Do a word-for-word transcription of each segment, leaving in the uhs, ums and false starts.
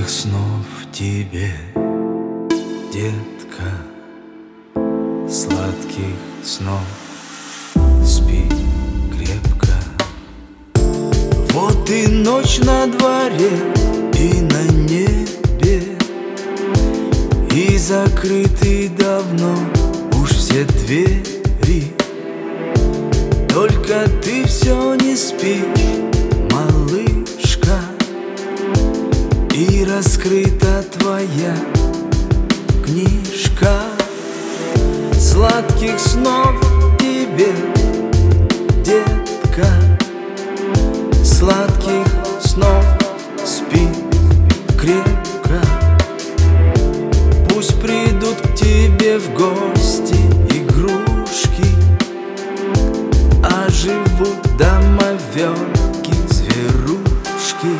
Сладких снов тебе, детка, сладких снов, спи крепко. Вот и ночь на дворе, и на небе, и закрыты давно уж все двери. Только ты все не спишь, малышка, и раскрыта твоя книжка. Сладких снов тебе, детка, сладких снов, спи крепко. Пусть придут к тебе в гости игрушки, а живут домовенки, зверушки.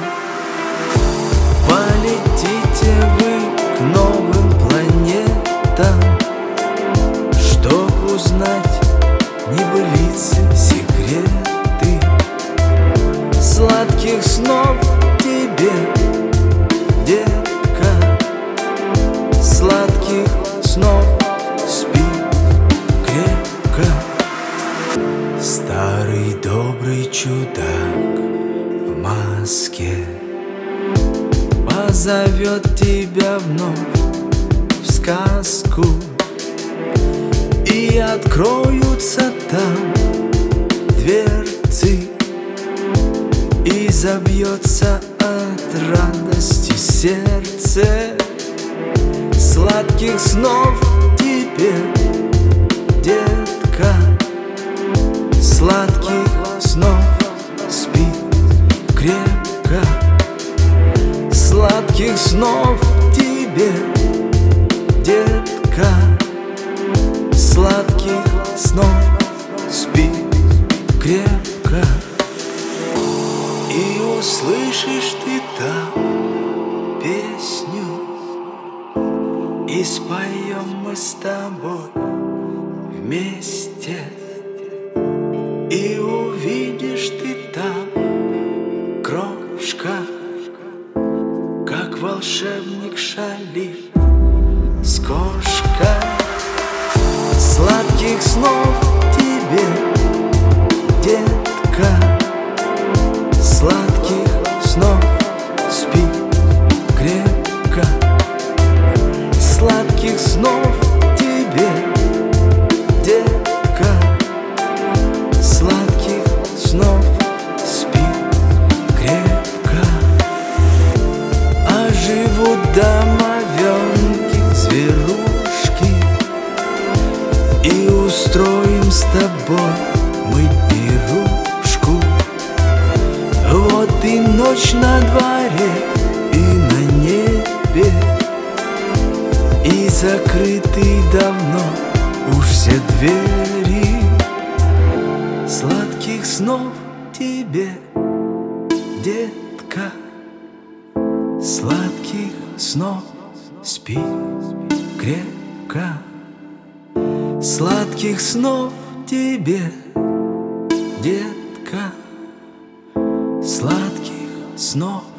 Полетите вы к новым планетам, чтоб узнать небылицы, секреты. Сладких снов тебе, детка, сладких снов, спи крепко. Старый добрый чудак в маске позовет тебя вновь в сказку, и откроются там дверцы, и забьется от радости сердце. Сладких снов тебе, детка, сладких снов, спи крепко. Сладких снов тебе, детка, сладких снов, спи крепко. И услышишь ты там песню, и споем мы с тобой вместе. И увидишь ты там, крошка, как волшебник шалит с кошкой. Сладких снов тебе, детка, сладких снов, спи крепко. Сладких снов тебе, детка, сладких снов, спи крепко. А живут домовенки, зверушки, и устроим с тобой мы пирушку. Вот и ночь на дворе, и на небе, и закрыты давно уж все двери. Сладких снов тебе, детка, сладких снов, спи крепко. Сладких снов тебе, детка, сладких снов.